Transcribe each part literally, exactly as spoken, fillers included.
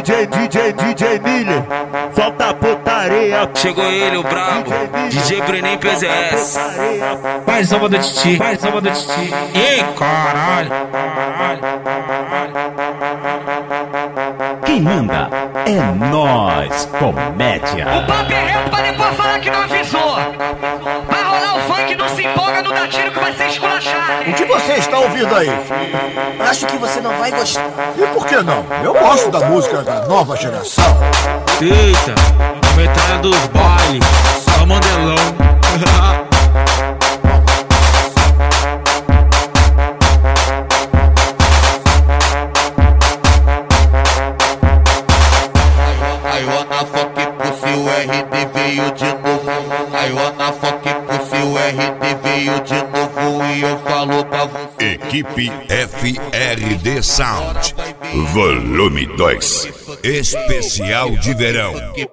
DJ, DJ, DJ Miller, solta a putaria. Chegou ele, o brabo, D J Brenin P Z S. Mais uma do Titi, mais uma do Titi. Ei, caralho, caralho, caralho. Quem manda é nós, comédia. O papo é reto pra depois falar que não avisou. Vai rolar o funk, não se empolga, não dá tiro que vai ser esculachado. O que você está ouvindo aí? Acho que você não vai gostar. E por que não? Eu gosto da música da nova geração. Eita, a metralha dos bailes, só mandelão. I wanna fuck pussy, o R D veio de novo. I wanna fuck pussy, o R D veio de novo. E eu falo pra você. Equipe F R D Sound, volume dois, especial de verão.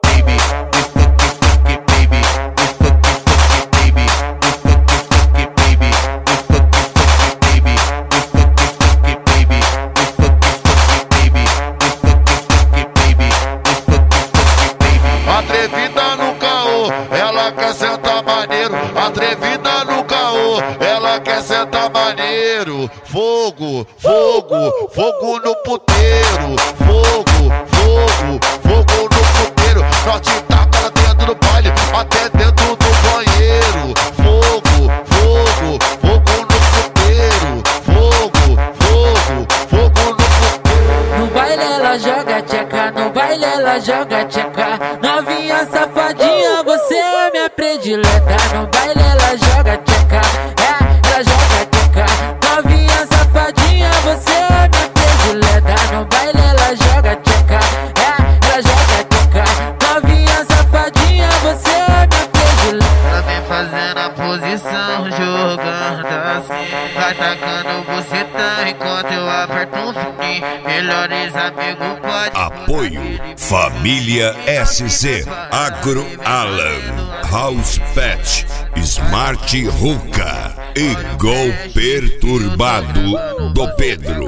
Atrevida no caô, ela quer sentar maneiro. Atrevida no caô, ela quer sentar maneiro. Fogo, fogo, fogo no puteiro. Fogo, fogo, fogo no puteiro. Nós te taca lá dentro do baile, até dentro do banheiro. Fogo, fogo, fogo no puteiro. Fogo, fogo, fogo no puteiro. No baile ela joga tcheca, no baile ela joga tcheca. Novinha safadinha, você é minha predileta. No baile ela joga tcheca, é, ela joga tcheca. Novinha safadinha, você é minha predileta. No baile ela joga tcheca, é, ela joga tcheca. Novinha safadinha, você é minha predileta. Ela vem fazendo a posição, jogando assim. Vai tacando buceta enquanto eu aperto um fininho. Melhores amigos pode. Apoio Família S C, Agro Alan, House Pet, Smart Ruka e Gol Perturbado do Pedro.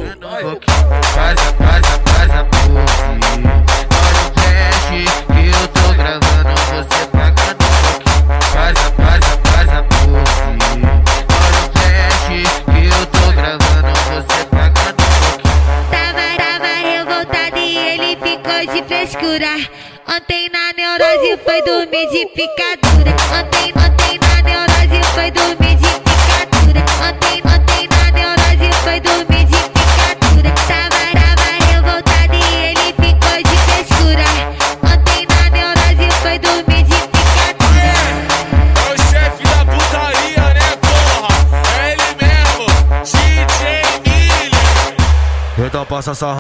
Faz a, faz a, faz a pose. Olha o flash que eu tô gravando, você pagando um pouquinho. Faz a, faz a, faz a pose. Olha o flash que eu tô gravando, você pagando um pouquinho. Tava, tava revoltado e ele ficou de frescura. Ontem na neurose foi dormir de picadura. Ontem, ontem na neurose foi dormir de picadura. Ontem, ontem na neurose foi dormir de picadura. Tava, tava revoltado e ele ficou de frescura. Ontem na neurose foi dormir de picadura. É o chefe da putaria, né, porra? É ele mesmo, D J Miller. Então passa essa